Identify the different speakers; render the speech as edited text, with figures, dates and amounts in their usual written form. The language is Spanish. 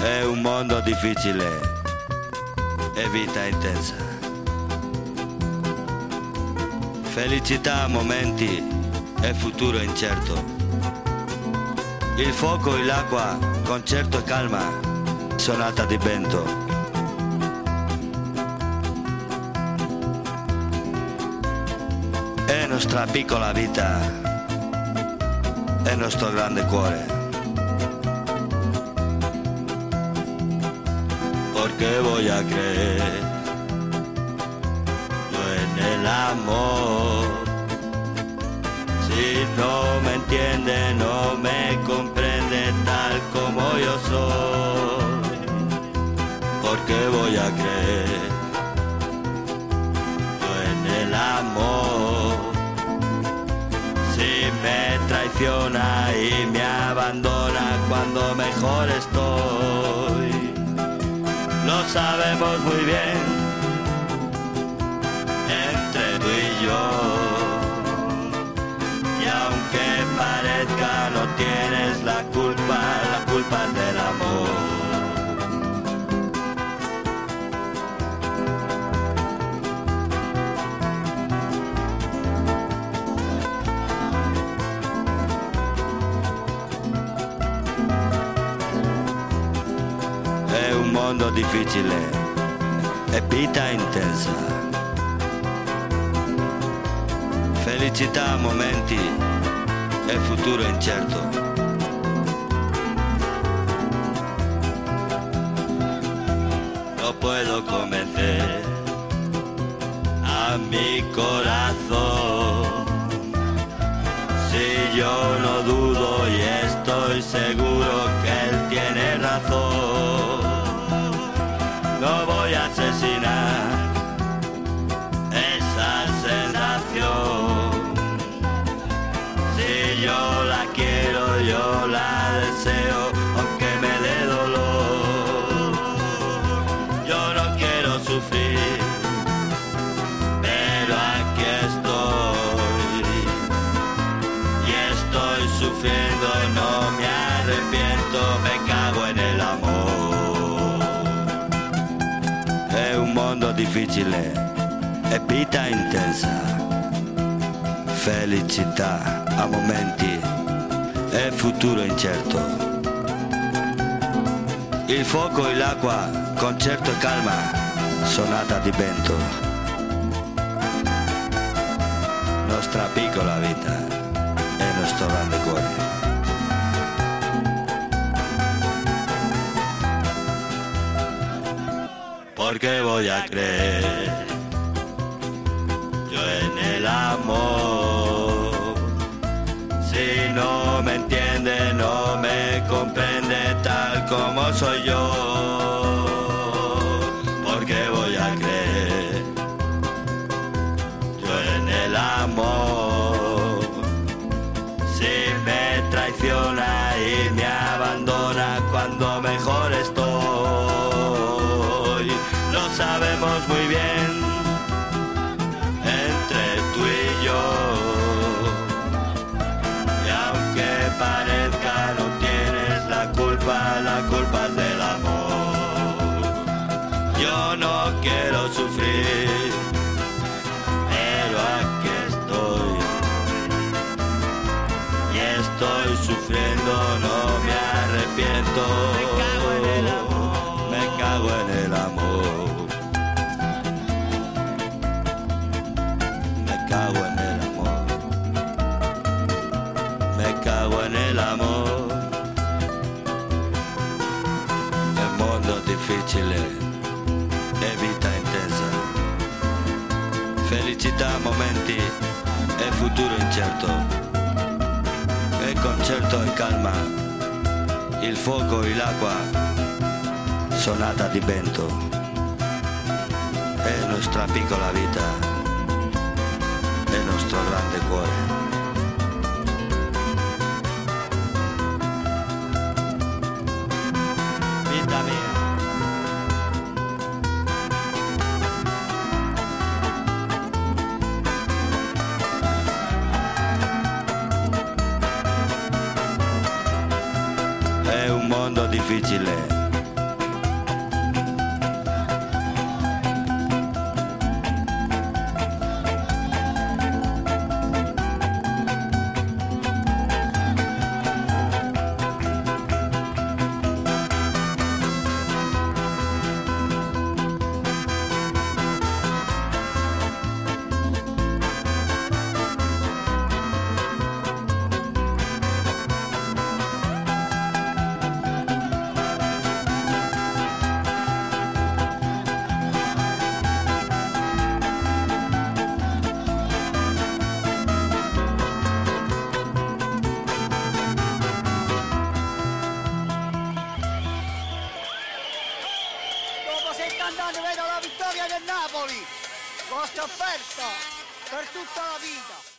Speaker 1: È un mondo difficile e vita intensa. Felicità a momenti e futuro incerto. Il fuoco e l'acqua, concerto e calma, sonata di vento. È nostra piccola vita, è nostro grande cuore. Porque voy a creer yo en el amor. Si no me entiende, no me comprende tal como yo soy. Porque voy a creer yo en el amor. Si me traiciona y me abandona cuando mejor estoy. Lo sabemos muy bien, entre tú y yo. Y aunque parezca, no tienes la culpa es del amor. È un mondo difficile e vita intensa. Felicità a momenti e futuro incerto. No puedo convencer a mi corazón. Si yo no dudo y estoy seguro que él tiene razón. No voy a asesinar esa sensación. Si yo la quiero, yo la deseo, aunque me dé dolor. Yo no quiero sufrir, pero aquí estoy. Y estoy sufriendo y no me arrepiento, me cago en el amor. È un mondo difficile e vita intensa. Felicità a momenti e futuro incerto. Il fuoco e l'acqua, concerto e calma, sonata di vento. Nostra piccola vita e nostro grande cuore. Porque voy a creer yo en el amor. Si no me entiende, no me comprende tal como soy yo. Porque voy a creer yo en el amor. Si me traiciona y me abandona cuando mejor estoy. Lo sabemos muy bien, entre tú y yo. Y aunque parezca, no tienes la culpa es del amor. Yo no quiero sufrir, pero aquí estoy. Y estoy sufriendo, no me arrepiento. Me cago en el amor. Me cago en el amor. Me cago en el amor. Me cago en el amor. El mondo difficile e vita intensa. Felicità a momenti e futuro incerto. E concerto e calma. Il fuoco e l'acqua, sonata di vento. È nostra piccola vita, è nostro grande cuore. Vita mia. È un mondo difficile
Speaker 2: per tutta la vita.